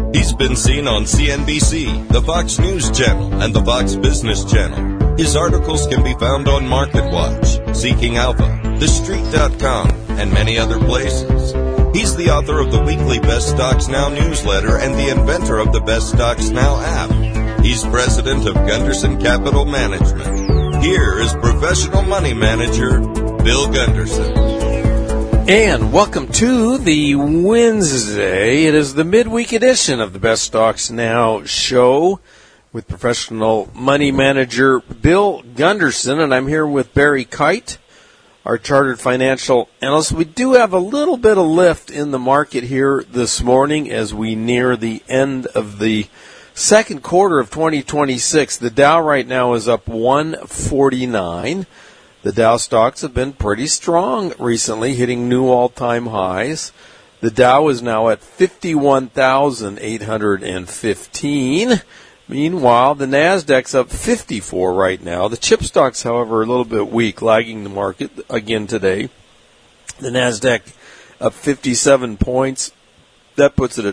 He's been seen on CNBC, the Fox News Channel, and the Fox Business Channel. His articles can be found on MarketWatch, Seeking Alpha, TheStreet.com, and many other places. He's the author of the weekly Best Stocks Now newsletter and the inventor of the Best Stocks Now app. He's president of Gunderson Capital Management. Here is professional money manager, Bill Gunderson. And welcome to the Wednesday. It is the midweek edition of the Best Stocks Now show with professional money manager Bill Gunderson. And I'm here with Barry Kite, our chartered financial analyst. We do have a little bit of lift in the market here this morning as we near the end of the second quarter of 2026. The Dow right now is up 149. The Dow stocks have been pretty strong recently, hitting new all-time highs. The Dow is now at 51,815. Meanwhile, the Nasdaq's up 54 right now. The chip stocks, however, are a little bit weak, lagging the market again today. The Nasdaq up 57 points. That puts it at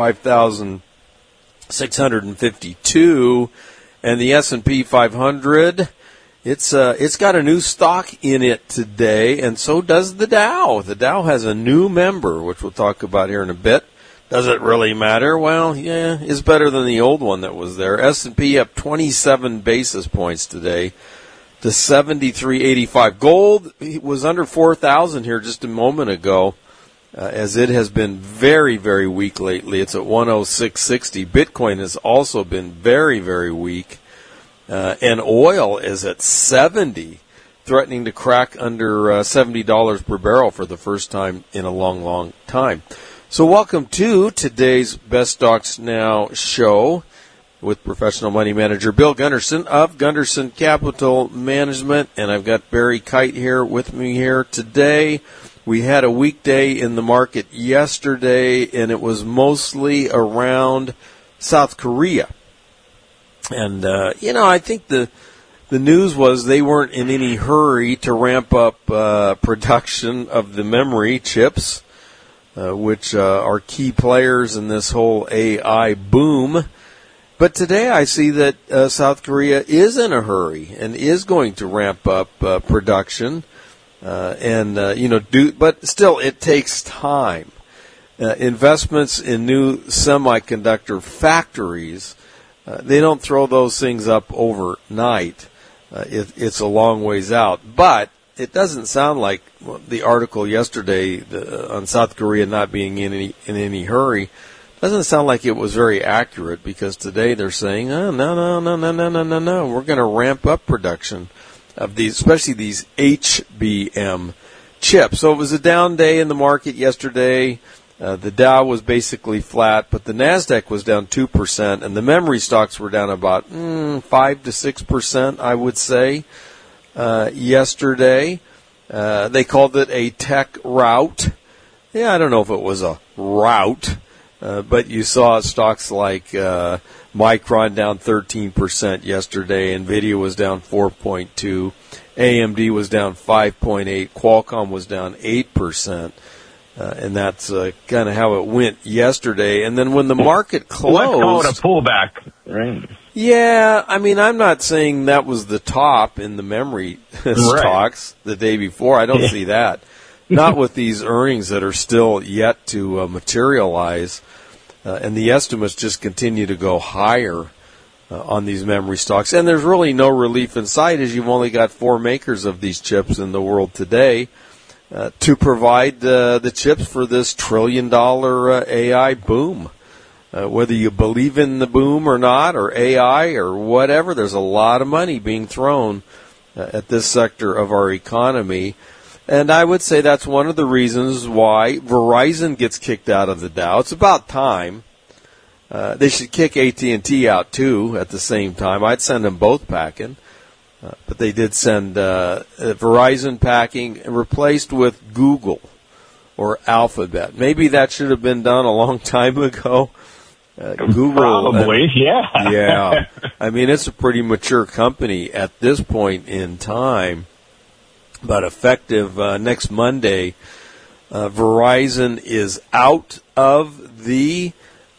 25,652. And the S&P 500... It's got a new stock in it today, and so does the Dow. The Dow has a new member, which we'll talk about here in a bit. Does it really matter? Well, yeah, it's better than the old one that was there. S&P up 27 basis points today to 73.85. Gold was under 4,000 here just a moment ago, as it has been very, very weak lately. It's at 106.60. Bitcoin has also been very, very weak. And oil is at 70, threatening to crack under $70 per barrel for the first time in a long, long time. So welcome to today's Best Stocks Now show with professional money manager Bill Gunderson of Gunderson Capital Management. And I've got Barry Kite here with me here today. We had a weekday in the market yesterday, and it was mostly around South Korea. And, I think the news was they weren't in any hurry to ramp up production of the memory chips, which are key players in this whole AI boom. But today I see that South Korea is in a hurry and is going to ramp up production, but still it takes time. Investments in new semiconductor factories, they don't throw those things up overnight. It's a long ways out. But it doesn't sound like the article yesterday on South Korea not being in any hurry doesn't sound like it was very accurate, because today they're saying, oh, no, we're going to ramp up production of these, especially these HBM chips. So it was a down day in the market yesterday. The Dow was basically flat, but the Nasdaq was down 2%, and the memory stocks were down about 5 to 6%, I would say, yesterday. They called it a tech rout. Yeah, I don't know if it was a rout, but you saw stocks like Micron down 13% yesterday. NVIDIA was down 4.2%. AMD was down 5.8%. Qualcomm was down 8%. And that's kind of how it went yesterday. And then when the market closed... Let's call it a pullback, right? Yeah, I mean, I'm not saying that was the top in the memory stocks the day before. I don't see that. Not with these earnings that are still yet to materialize. And the estimates just continue to go higher on these memory stocks. And there's really no relief in sight, as you've only got 4 makers of these chips in the world today. To provide the chips for this $1 trillion AI boom. Whether you believe in the boom or not, or AI or whatever, there's a lot of money being thrown at this sector of our economy. And I would say that's one of the reasons why Verizon gets kicked out of the Dow. It's about time. They should kick AT&T out, too, at the same time. I'd send them both packing. But they did send Verizon packing, replaced with Google or Alphabet. Maybe that should have been done a long time ago. Google, probably, yeah. Yeah. I mean, it's a pretty mature company at this point in time. But effective next Monday, Verizon is out of the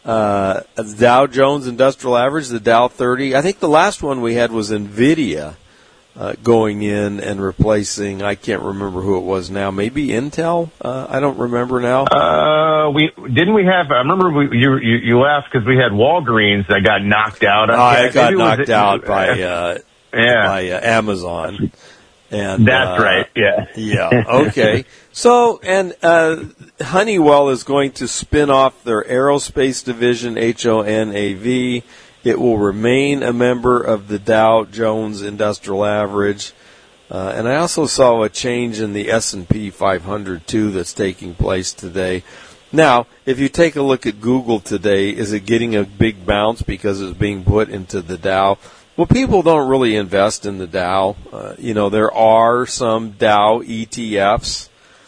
The Dow Jones Industrial Average, the Dow 30. I think the last one we had was NVIDIA going in and replacing, I can't remember who it was now, maybe Intel? I don't remember now. I remember you laughed because we had Walgreens that got knocked out. It got knocked out by Amazon. And that's right. Yeah. Yeah. Okay. So, and Honeywell is going to spin off their aerospace division, HONAV. It will remain a member of the Dow Jones Industrial Average. And I also saw a change in the S&P 500 too that's taking place today. Now, if you take a look at Google today, is it getting a big bounce because it's being put into the Dow? Well, people don't really invest in the Dow. There are some Dow ETFs.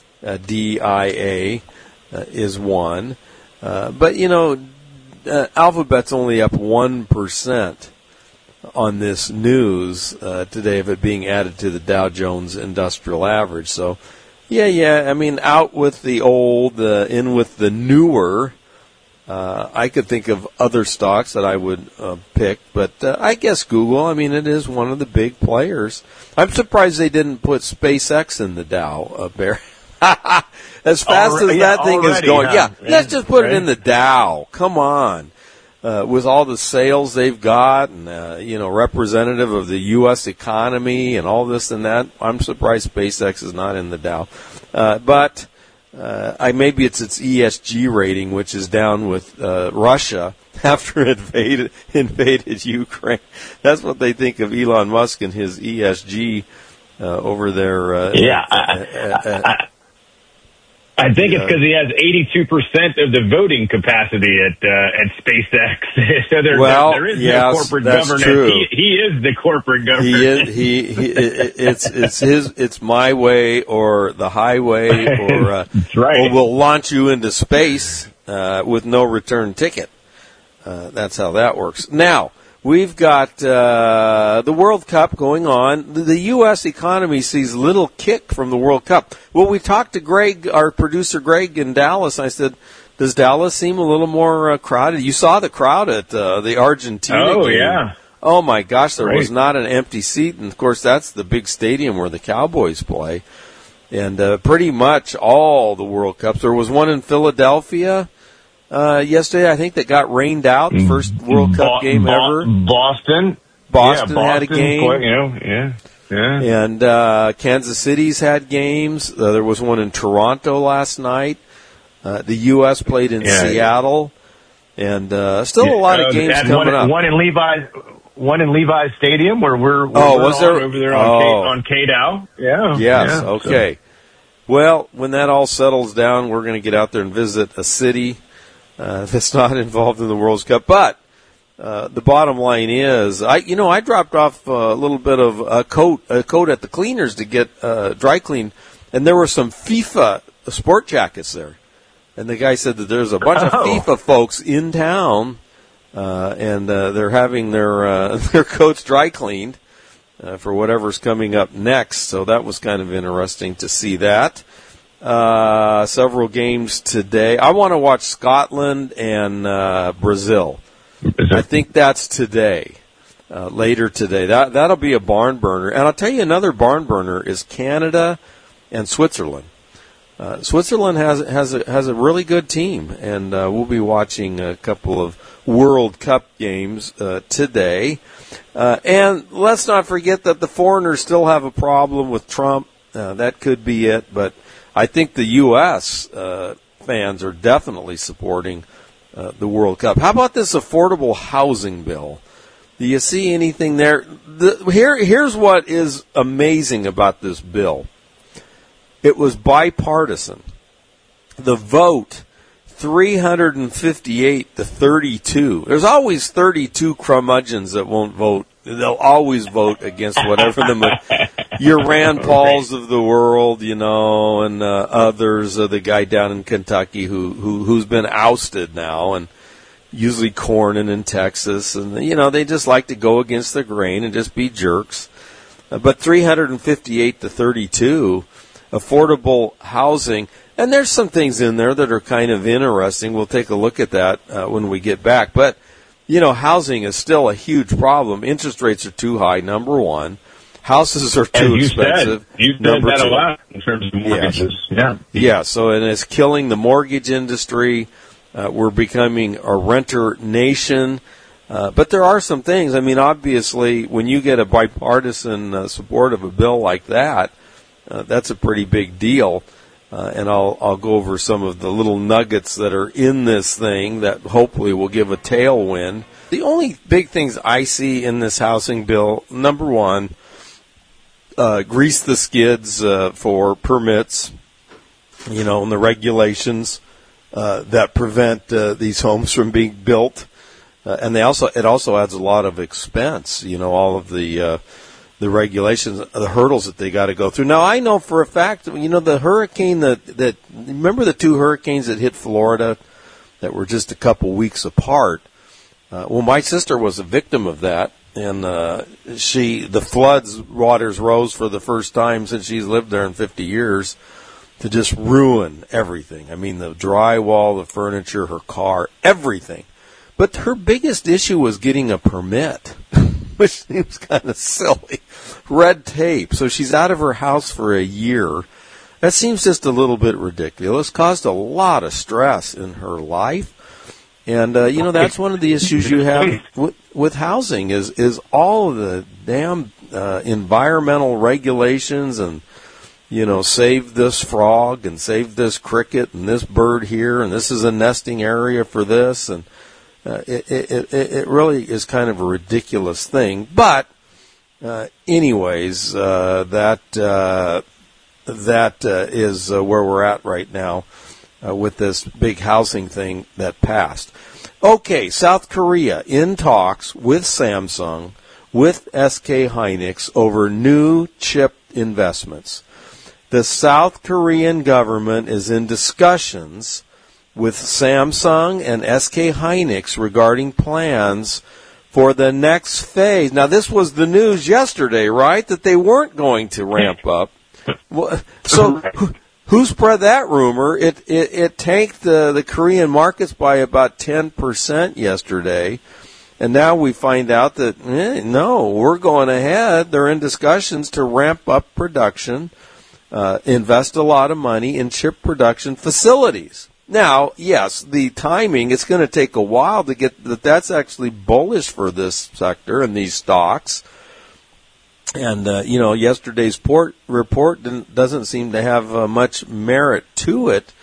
DIA is one. But, Alphabet's only up 1% on this news today of it being added to the Dow Jones Industrial Average. So, out with the old, in with the newer. I could think of other stocks that I would pick, but I guess Google, it is one of the big players. I'm surprised they didn't put SpaceX in the Dow, Barry. As fast as that thing is going. Let's just put it in the Dow. Come on. With all the sales they've got and, representative of the U.S. economy and all this and that, I'm surprised SpaceX is not in the Dow. But maybe it's its ESG rating, which is down with Russia after it invaded Ukraine. That's what they think of Elon Musk and his ESG over there. I think it's because he has 82% of the voting capacity at SpaceX. So there is no corporate governance. True. He is the corporate government. It's my way or the highway or That's right. or we'll launch you into space with no return ticket. That's how that works. Now, we've got the World Cup going on. The U.S. economy sees little kick from the World Cup. Well, we talked to Greg, our producer Greg in Dallas. I said, does Dallas seem a little more crowded? You saw the crowd at the Argentina game. Yeah. Oh, my gosh, there was not an empty seat. And, of course, that's the big stadium where the Cowboys play. And pretty much all the World Cups. There was one in Philadelphia yesterday, I think, that got rained out, the first World Cup game ever. Boston had a game. And Kansas City's had games. There was one in Toronto last night. The U.S. played in Seattle. And still a lot of games coming up. One in Levi's Stadium where we're over there on KDOW. Yeah. Yes, okay. Well, when that all settles down, we're going to get out there and visit a city that's not involved in the World Cup. But the bottom line is, I dropped off a little bit of a coat at the cleaners to get dry cleaned, and there were some FIFA sport jackets there. And the guy said that there's a bunch of FIFA folks in town, and they're having their coats dry cleaned for whatever's coming up next. So that was kind of interesting to see that. Several games today. I want to watch Scotland and Brazil. I think that's today, later today. That'll be a barn burner. And I'll tell you another barn burner is Canada and Switzerland. Switzerland has a really good team, and we'll be watching a couple of World Cup games today. And let's not forget that the foreigners still have a problem with Trump. That could be it, but I think the U.S. Fans are definitely supporting the World Cup. How about this affordable housing bill? Do you see anything there? Here's what is amazing about this bill. It was bipartisan. The vote, 358 to 32. There's always 32 curmudgeons that won't vote. They'll always vote against whatever your Rand Pauls of the world, and others. The guy down in Kentucky who's been ousted now, and usually Cornyn in Texas, and they just like to go against the grain and just be jerks. But 358 to 32. affordable housing. And there's some things in there that are kind of interesting. We'll take a look at that when we get back. But, housing is still a huge problem. Interest rates are too high, number one. Houses are too expensive. You said that a lot in terms of mortgages. Yeah, and it's killing the mortgage industry. We're becoming a renter nation. But there are some things. I mean, obviously, when you get a bipartisan support of a bill like that, that's a pretty big deal. And I'll go over some of the little nuggets that are in this thing that hopefully will give a tailwind. The only big things I see in this housing bill, number one, grease the skids for permits, and the regulations that prevent these homes from being built. And it also adds a lot of expense, all of the regulations, the hurdles that they got to go through. Now, I know for a fact, the hurricane that remember the two hurricanes that hit Florida that were just a couple weeks apart? Well, my sister was a victim of that, and the floods waters rose for the first time since she's lived there in 50 years to just ruin everything. I mean, the drywall, the furniture, her car, everything. But her biggest issue was getting a permit, which seems kind of silly. Red tape. So she's out of her house for a year. That seems just a little bit ridiculous. Caused a lot of stress in her life. And, that's one of the issues you have with housing is all of the damn environmental regulations and, save this frog and save this cricket and this bird here and this is a nesting area for this. And it really is kind of a ridiculous thing. But, anyways, that is where we're at right now. With this big housing thing that passed. Okay, South Korea in talks with Samsung, with SK Hynix over new chip investments. The South Korean government is in discussions with Samsung and SK Hynix regarding plans for the next phase. Now, this was the news yesterday, right, that they weren't going to ramp up. So... Who spread that rumor? It tanked the Korean markets by about 10% yesterday, and now we find out that no, we're going ahead. They're in discussions to ramp up production, invest a lot of money in chip production facilities. Now, yes, the timing, it's going to take a while to get that's actually bullish for this sector and these stocks. And, yesterday's report doesn't seem to have much merit to it.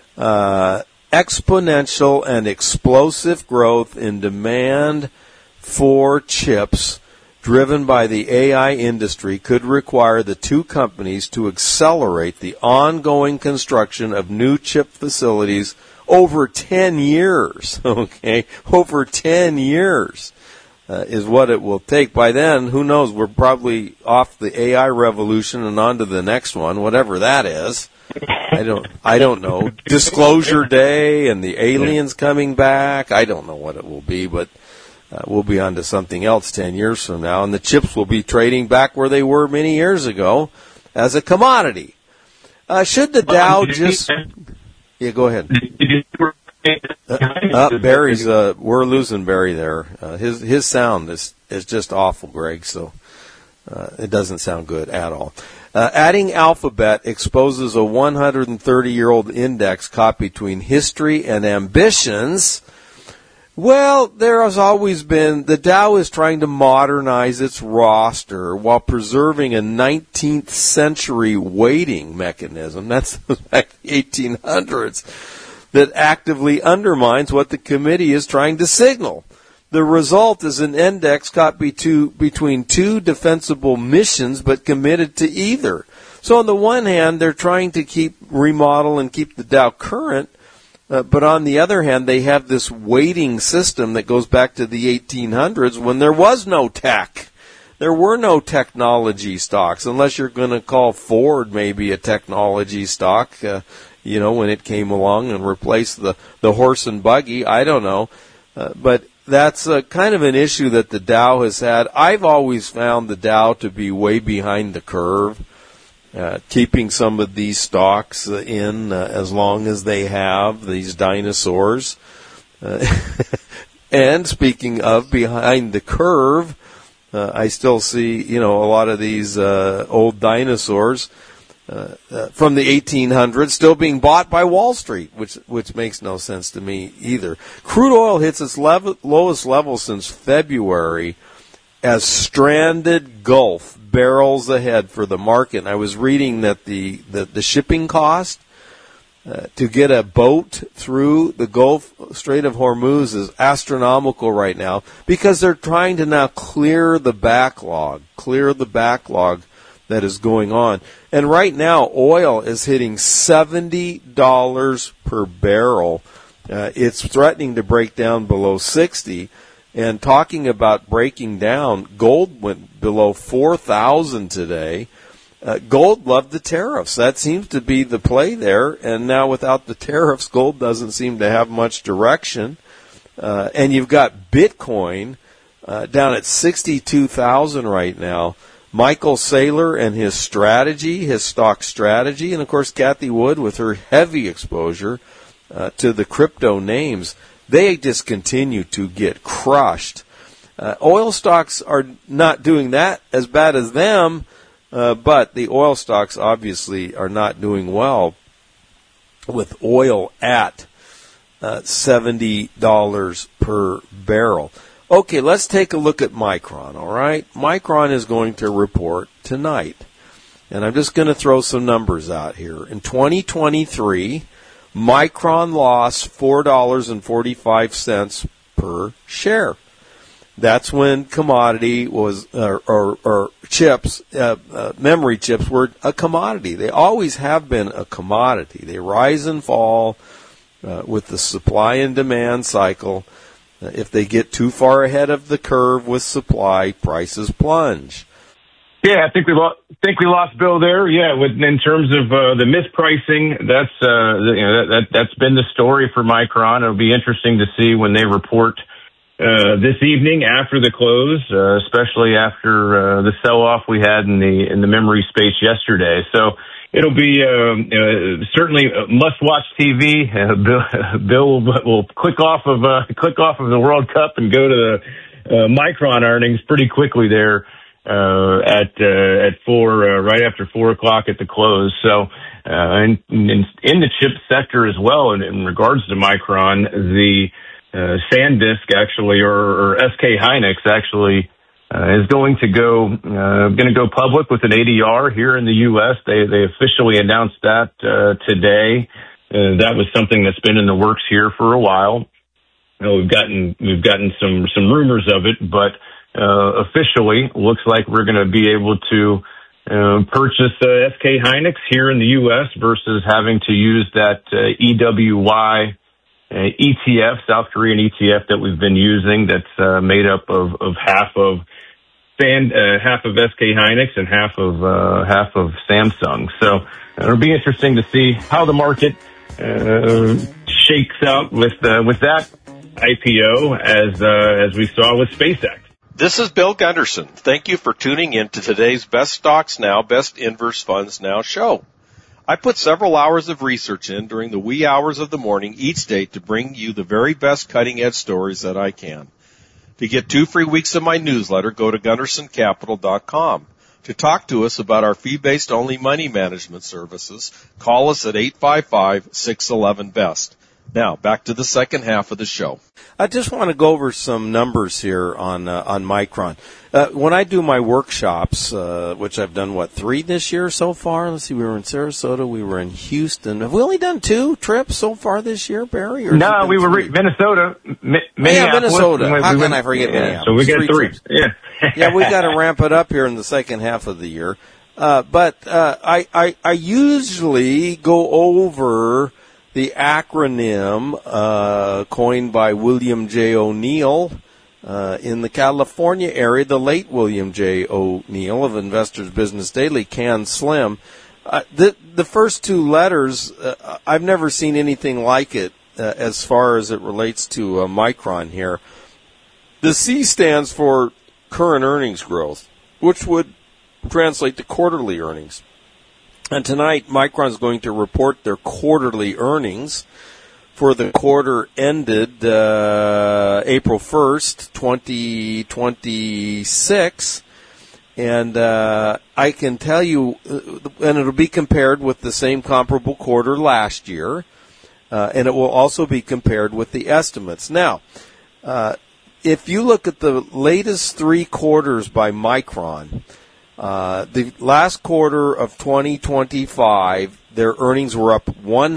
Exponential and explosive growth in demand for chips driven by the AI industry could require the two companies to accelerate the ongoing construction of new chip facilities over 10 years. Okay, over 10 years. Is what it will take. By then, who knows, we're probably off the AI revolution and on to the next one, whatever that is. I don't know. Disclosure Day and the aliens coming back. I don't know what it will be, but we'll be on to something else 10 years from now, and the chips will be trading back where they were many years ago as a commodity. Should the Dow just... Yeah, go ahead. Barry's, we're losing Barry there. His sound is just awful, Greg, so it doesn't sound good at all. Adding Alphabet exposes a 130-year-old index caught between history and ambitions. Well, there has always been, the Dow is trying to modernize its roster while preserving a 19th century weighting mechanism. That's back in the 1800s. That actively undermines what the committee is trying to signal. The result is an index caught between two defensible missions but committed to either. So on the one hand, they're trying to remodel and keep the Dow current, but on the other hand, they have this weighting system that goes back to the 1800s when there was no tech. There were no technology stocks, unless you're going to call Ford maybe a technology stock, when it came along and replaced the horse and buggy. I don't know. But that's kind of an issue that the Dow has had. I've always found the Dow to be way behind the curve. keeping some of these stocks in as long as they have, these dinosaurs. And speaking of behind the curve, I still see, a lot of these old dinosaurs from the 1800s still being bought by Wall Street, which makes no sense to me either. Crude oil hits its lowest level since February as stranded Gulf barrels ahead for the market. And I was reading that the shipping cost to get a boat through the Gulf Strait of Hormuz is astronomical right now because they're trying to now clear the backlog that is going on. And right now, oil is hitting $70 per barrel. It's threatening to break down below 60. And talking about breaking down, gold went below 4,000 today. Gold loved the tariffs. That seems to be the play there. And now without the tariffs, gold doesn't seem to have much direction. And you've got Bitcoin down at 62,000 right now. Michael Saylor and his stock strategy, and of course Cathie Wood with her heavy exposure to the crypto names, they just continue to get crushed. Oil stocks are not doing that as bad as them, but the oil stocks obviously are not doing well with oil at $70 per barrel. Okay, let's take a look at Micron, all right? Micron is going to report tonight, and I'm just going to throw some numbers out here. In 2023, Micron lost $4.45 per share. That's when commodity was, or chips, memory chips were a commodity. They always have been a commodity. They rise and fall with the supply and demand cycle. If they get too far ahead of the curve with supply, prices plunge. Yeah, I think we lost Bill there. Yeah, in terms of the mispricing, that's been the story for Micron. It'll be interesting to see when they report this evening after the close, especially after the sell-off we had in the memory space yesterday. So it'll be certainly must-watch TV. Bill will click off of the World Cup and go to the Micron earnings pretty quickly there at 4 right after 4 o'clock at the close. So in the chip sector as well, in regards to Micron, the SanDisk actually, or SK Hynix actually, is going to go public with an ADR here in the U.S. They officially announced that today. That was something that's been in the works here for a while. We've gotten some rumors of it, but officially looks like we're going to be able to purchase SK Hynix here in the U.S. versus having to use that EWY ETF, South Korean ETF that we've been using. That's made up of half of SK Hynix and half of Samsung. So it'll be interesting to see how the market shakes out with that IPO as we saw with SpaceX. This is Bill Gunderson. Thank you for tuning in to today's Best Stocks Now, Best Inverse Funds Now show. I put several hours of research in during the wee hours of the morning each day to bring you the very best cutting-edge stories that I can. To get 2 free weeks of my newsletter, go to GundersonCapital.com. To talk to us about our fee-based only money management services, call us at 855-611-BEST. Now, back to the second half of the show. I just want to go over some numbers here on Micron. When I do my workshops, which I've done, 3 this year so far? Let's see, we were in Sarasota, we were in Houston. Have we only done 2 trips so far this year, Barry? Or no, we were Minnesota. Minnesota. How can I forget Minneapolis? So we got 3. Yeah. Yeah, we got to ramp it up here in the second half of the year. But I usually go over the acronym coined by William J. O'Neill in the California area, the late William J. O'Neill of Investors Business Daily, CAN-SLIM. The first 2 letters, I've never seen anything like it as far as it relates to Micron here. The C stands for current earnings growth, which would translate to quarterly earnings. And tonight, Micron is going to report their quarterly earnings for the quarter ended April 1st, 2026. And I can tell you, and it'll be compared with the same comparable quarter last year, and it will also be compared with the estimates. Now, if you look at the latest 3 quarters by Micron, the last quarter of 2025, their earnings were up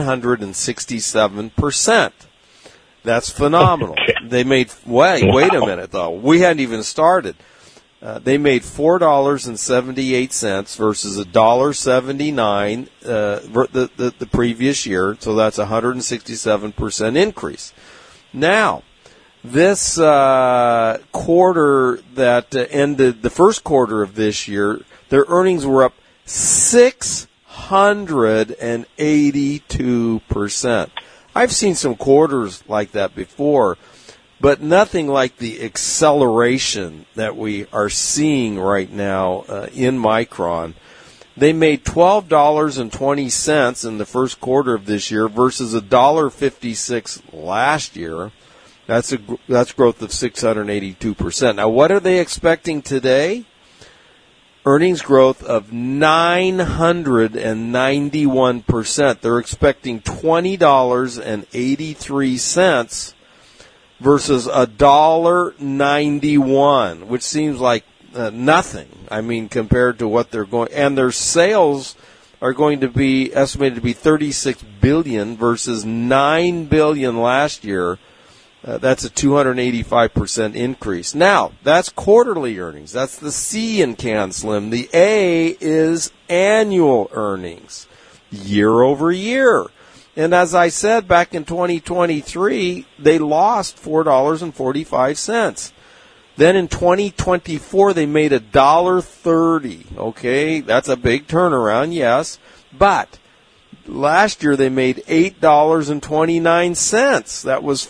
167%. That's phenomenal. They made, wait a minute though. We hadn't even started. They made $4.78 versus $1.79 the previous year, so that's a 167% increase. Now, this quarter that ended, the first quarter of this year, their earnings were up 682%. I've seen some quarters like that before, but nothing like the acceleration that we are seeing right now in Micron. They made $12.20 in the first quarter of this year versus $1.56 last year. That's growth of 682%. Now, what are they expecting today? Earnings growth of 991%. They're expecting $20.83 versus $1.91, which seems like nothing. I mean, compared to what they're going, and their sales are going to be estimated to be $36 billion versus $9 billion last year. That's a 285% increase. Now, that's quarterly earnings. That's the C in CanSlim. The A is annual earnings, year over year. And as I said, back in 2023, they lost $4.45. Then in 2024, they made $1.30. Okay, that's a big turnaround, yes. But last year they made $8.29. That was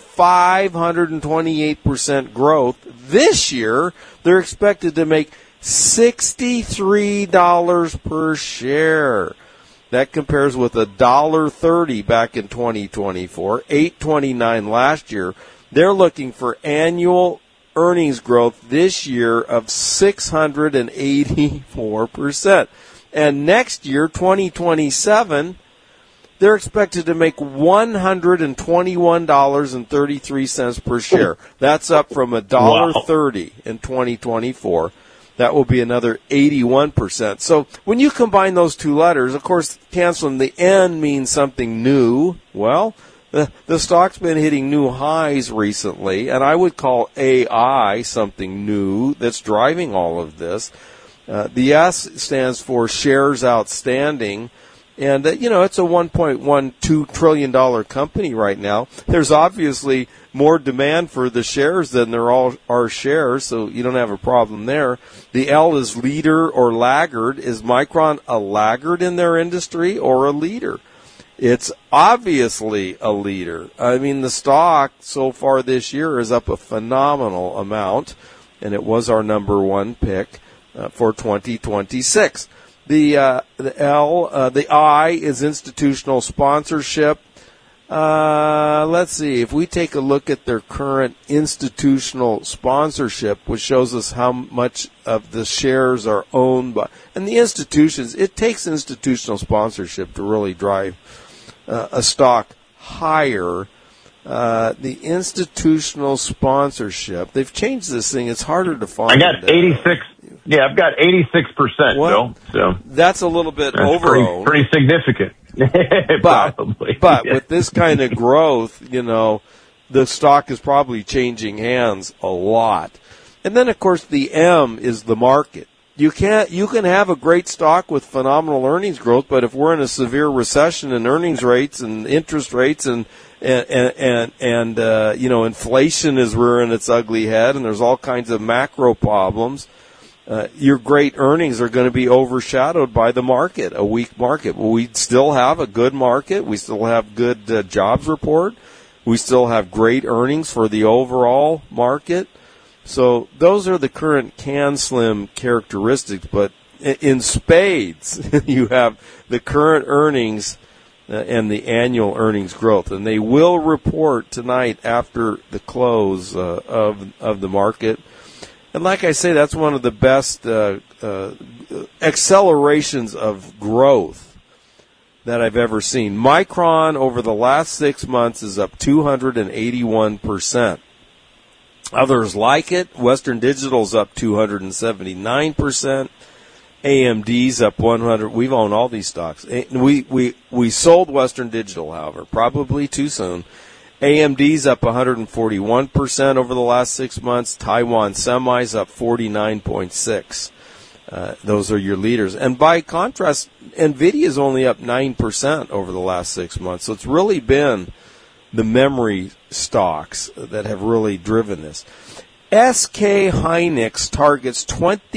528% growth. This year, they're expected to make $63 per share. That compares with $1.30 back in 2024, $8.29 last year. They're looking for annual earnings growth this year of 684%. And next year, 2027, they're expected to make $121.33 per share. That's up from $1.30 in 2024. That will be another 81%. So when you combine those two letters, of course, canceling the N means something new. Well, the stock's been hitting new highs recently, and I would call AI something new that's driving all of this. The S stands for shares outstanding. And, it's a $1.12 trillion company right now. There's obviously more demand for the shares than there are shares, so you don't have a problem there. The L is leader or laggard. Is Micron a laggard in their industry or a leader? It's obviously a leader. I mean, the stock so far this year is up a phenomenal amount, and it was our number one pick for 2026. The I is institutional sponsorship. Let's see. If we take a look at their current institutional sponsorship, which shows us how much of the shares are owned by, and the institutions, it takes institutional sponsorship to really drive a stock higher. The institutional sponsorship, they've changed this thing. It's harder to find. I got 86. Yeah, I've got 86%, Bill. So that's a little bit over. Pretty significant. Probably. But with this kind of growth, the stock is probably changing hands a lot. And then, of course, the M is the market. You can have a great stock with phenomenal earnings growth, but if we're in a severe recession and earnings rates and interest rates and inflation is rearing its ugly head and there's all kinds of macro problems, your great earnings are going to be overshadowed by the market, a weak market. Well, we still have a good market. We still have good jobs report. We still have great earnings for the overall market. So those are the current CanSlim characteristics, but in spades, you have the current earnings and the annual earnings growth. And they will report tonight after the close of the market. And like I say, that's one of the best accelerations of growth that I've ever seen. Micron over the last 6 months is up 281%. Others like it. Western Digital's up 279%. AMD's up 100. We've owned all these stocks. We sold Western Digital, however, probably too soon. AMD's up 141% over the last 6 months. Taiwan Semi's up 49.6%. Those are your leaders. And by contrast, NVIDIA's only up 9% over the last 6 months. So it's really been the memory stocks that have really driven this. SK Hynix targets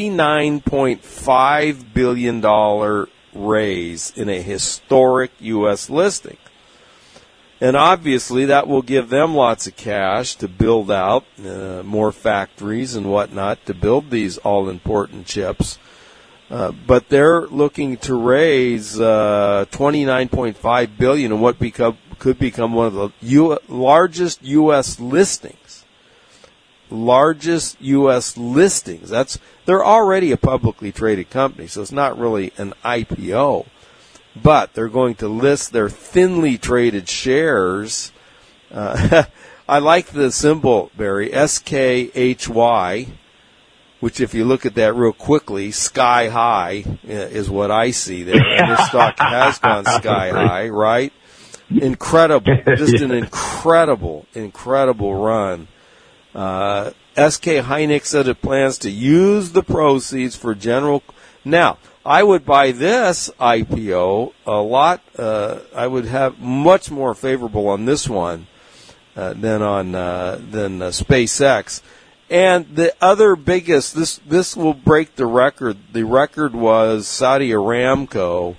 $29.5 billion raise in a historic U.S. listing. And obviously that will give them lots of cash to build out more factories and whatnot to build these all-important chips. But they're looking to raise $29.5 billion in what could become one of the largest U.S. listings. Largest U.S. listings. They're already a publicly traded company, so it's not really an IPO. But they're going to list their thinly traded shares. I like the symbol, Barry, SKHY, which if you look at that real quickly, sky high is what I see there. And this stock has gone sky high, right? Incredible. Just an incredible run. SK Hynix said it plans to use the proceeds for general. Now, I would buy this IPO a lot. I would have much more favorable on this one than SpaceX. And the other biggest, this will break the record. The record was Saudi Aramco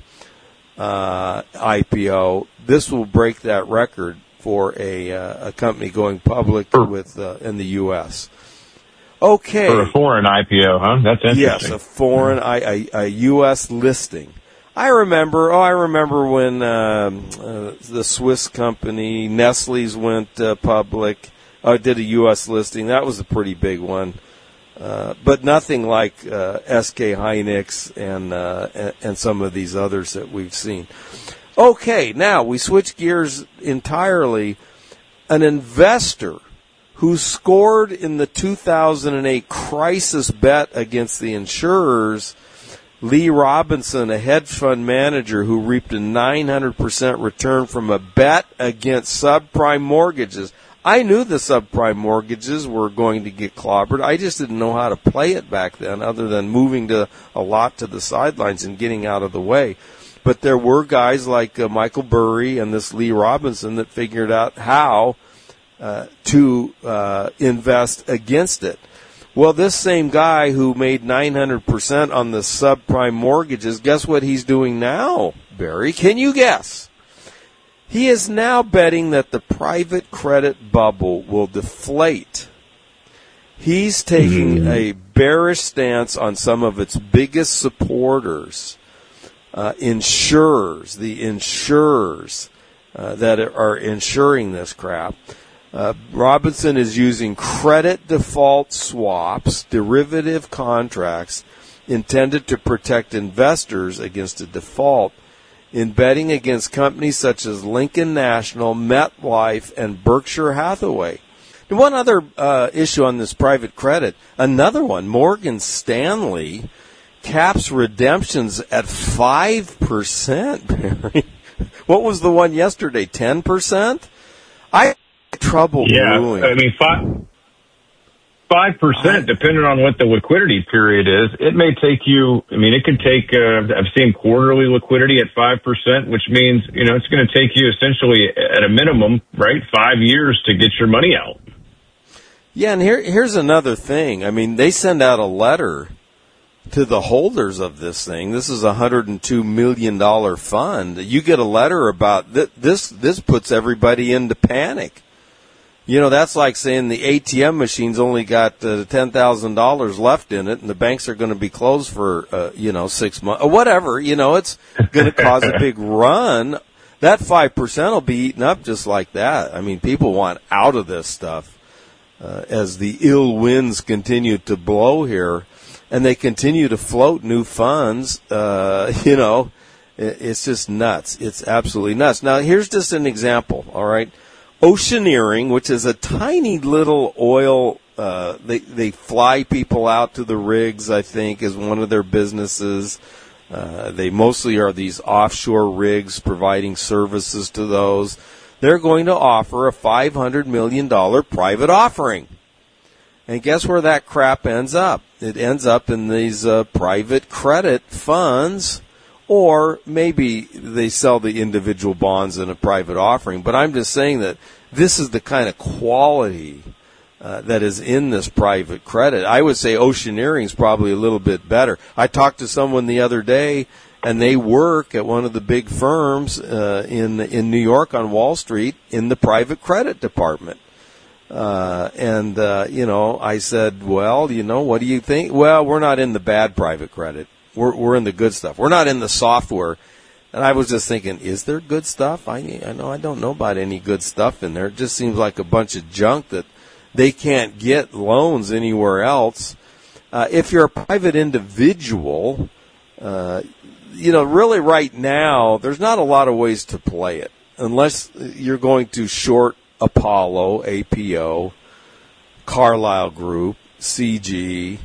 IPO. This will break that record for a company going public in the U.S. Okay. For a foreign IPO, huh? That's interesting. Yes, a foreign, a U.S. listing. I remember when the Swiss company Nestle's went public, did a U.S. listing. That was a pretty big one, but nothing like SK Hynix and some of these others that we've seen. Okay, now we switch gears entirely. An investor who scored in the 2008 crisis bet against the insurers, Lee Robinson, a hedge fund manager who reaped a 900% return from a bet against subprime mortgages. I knew the subprime mortgages were going to get clobbered. I just didn't know how to play it back then other than moving a lot to the sidelines and getting out of the way. But there were guys like Michael Burry and this Lee Robinson that figured out how to invest against it. Well, this same guy who made 900% on the subprime mortgages, guess what he's doing now, Barry? Can you guess? He is now betting that the private credit bubble will deflate. He's taking a bearish stance on some of its biggest supporters, insurers, the insurers that are insuring this crap. Robinson is using credit default swaps, derivative contracts intended to protect investors against a default in betting against companies such as Lincoln National, MetLife, and Berkshire Hathaway. And one other issue on this private credit, another one, Morgan Stanley caps redemptions at 5%. What was the one yesterday, 10%? I have trouble ruling. I mean, 5%, depending on what the liquidity period is, it may take you, I mean, it could take, I've seen quarterly liquidity at 5%, which means, it's going to take you essentially at a minimum, right, 5 years to get your money out. Yeah, and here's another thing. I mean, they send out a letter to the holders of this thing. This is a $102 million fund. You get a letter about this puts everybody into panic. That's like saying the ATM machine's only got $10,000 left in it, and the banks are going to be closed for 6 months or whatever. It's going to cause a big run. That 5% will be eaten up just like that. I mean, people want out of this stuff as the ill winds continue to blow here, and they continue to float new funds. It's just nuts. It's absolutely nuts. Now, here's just an example. All right. Oceaneering, which is a tiny little oil, they fly people out to the rigs, I think, is one of their businesses. They mostly are these offshore rigs providing services to those. They're going to offer a $500 million private offering. And guess where that crap ends up? It ends up in these private credit funds, or maybe they sell the individual bonds in a private offering. But I'm just saying that this is the kind of quality that is in this private credit. I would say Oceaneering is probably a little bit better. I talked to someone the other day, and they work at one of the big firms in New York on Wall Street in the private credit department. I said, well, what do you think? Well, we're not in the bad private credit. We're in the good stuff. We're not in the software. And I was just thinking, is there good stuff? I don't know about any good stuff in there. It just seems like a bunch of junk that they can't get loans anywhere else. If you're a private individual, really right now, there's not a lot of ways to play it unless you're going to short Apollo, APO, Carlyle Group, CG,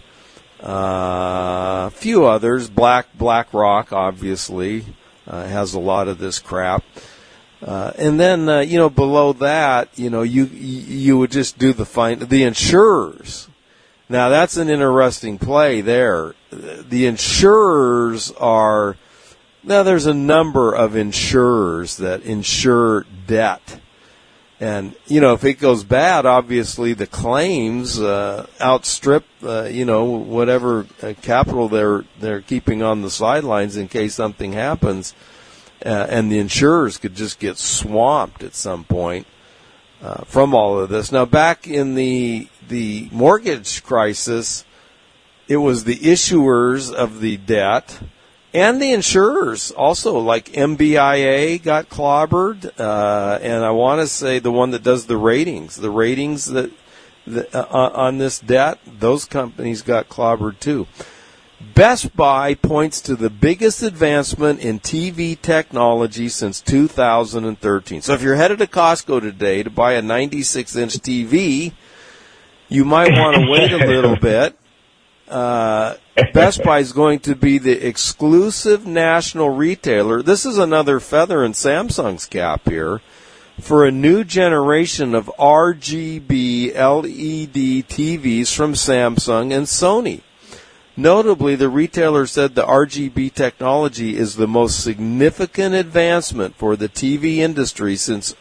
a few others. BlackRock, obviously, has a lot of this crap. And then, below that, you would just do the insurers. Now, that's an interesting play there. The insurers there's a number of insurers that insure debt. And, if it goes bad, obviously the claims outstrip, whatever capital they're keeping on the sidelines in case something happens. And the insurers could just get swamped at some point from all of this. Now, back in the mortgage crisis, it was the issuers of the debt and the insurers also, like MBIA got clobbered, and I want to say the one that does the ratings that on this debt, those companies got clobbered too. Best Buy points to the biggest advancement in TV technology since 2013. So if you're headed to Costco today to buy a 96-inch TV, you might want to wait a little bit. Best Buy is going to be the exclusive national retailer. This is another feather in Samsung's cap here for a new generation of RGB LED TVs from Samsung and Sony. Notably, the retailer said the RGB technology is the most significant advancement for the TV industry since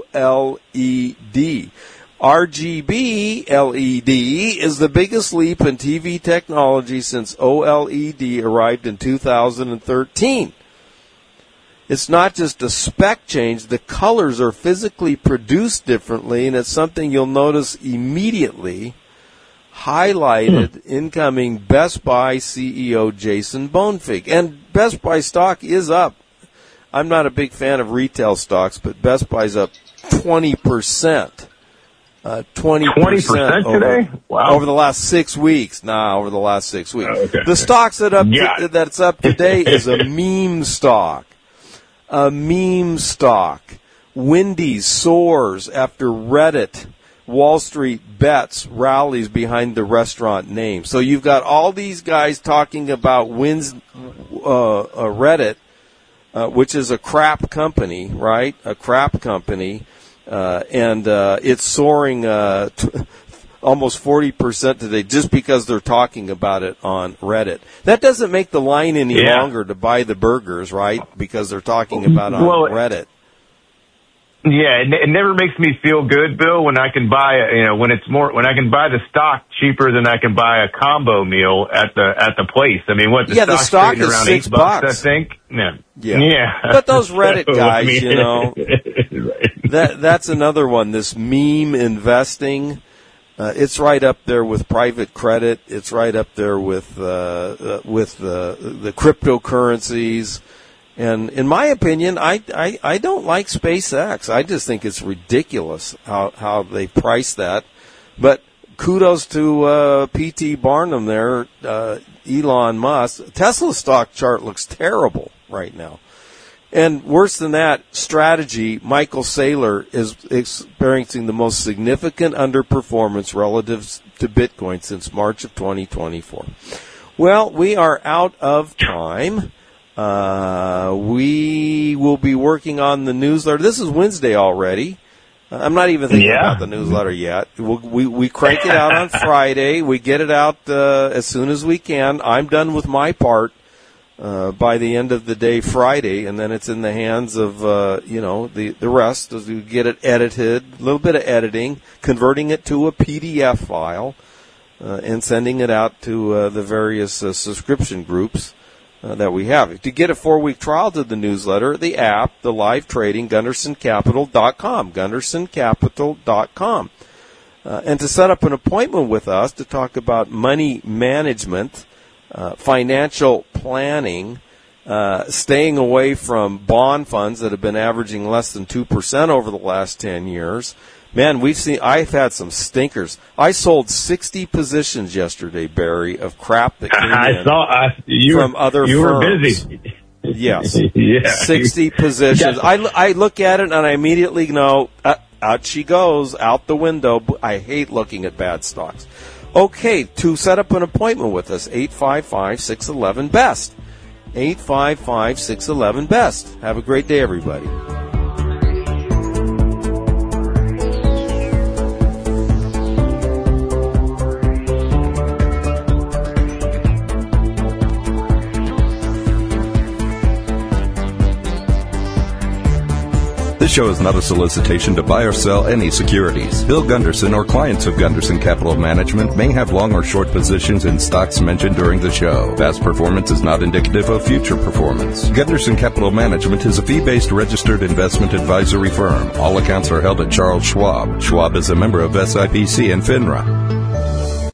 OLED. RGB LED is the biggest leap in TV technology since OLED arrived in 2013. It's not just a spec change. The colors are physically produced differently, and it's something you'll notice immediately, highlighted incoming Best Buy CEO Jason Bonfig. And Best Buy stock is up. I'm not a big fan of retail stocks, but Best Buy's up 20%. 20% today? Wow. Over the last 6 weeks. Over the last 6 weeks. Oh, okay. The stock that's up today is a meme stock. A meme stock. Wendy's soars after Reddit. Wall Street bets rallies behind the restaurant name. So you've got all these guys talking about Reddit, which is a crap company, right? A crap company. And it's soaring almost 40% today just because they're talking about it on Reddit. That doesn't make the line any longer to buy the burgers, right? Because they're talking about it on Reddit. Yeah, it never makes me feel good, Bill, when I can buy, when I can buy the stock cheaper than I can buy a combo meal at the place. I mean, the stock is around $6, I think. Yeah. But those Reddit guys, Right. that's another one. This meme investing, it's right up there with private credit. It's right up there with the cryptocurrencies. And in my opinion, I don't like SpaceX. I just think it's ridiculous how they price that. But kudos to P.T. Barnum there, Elon Musk. Tesla's stock chart looks terrible right now. And worse than that, Strategy, Michael Saylor, is experiencing the most significant underperformance relative to Bitcoin since March of 2024. Well, we are out of time. We will be working on the newsletter. This is Wednesday already. I'm not even thinking about the newsletter yet. We crank it out on Friday. We get it out as soon as we can. I'm done with my part by the end of the day Friday, and then it's in the hands of the rest. As we get it edited, a little bit of editing, converting it to a PDF file, and sending it out to the various subscription groups that we have. To get a 4-week trial to the newsletter, the app, the live trading, GundersonCapital.com, GundersonCapital.com. And to set up an appointment with us to talk about money management, financial planning, staying away from bond funds that have been averaging less than 2% over the last 10 years. Man, I've had some stinkers. I sold 60 positions yesterday, Barry, of crap that came from other firms. You were busy. Yes. Yeah. 60 positions. I look at it and I immediately know, out she goes, out the window. I hate looking at bad stocks. Okay, to set up an appointment with us, 855-611-BEST. 855-611-BEST. Have a great day, everybody. This show is not a solicitation to buy or sell any securities. Bill Gunderson or clients of Gunderson Capital Management may have long or short positions in stocks mentioned during the show. Past performance is not indicative of future performance. Gunderson Capital Management is a fee-based registered investment advisory firm. All accounts are held at Charles Schwab. Schwab is a member of SIPC and FINRA.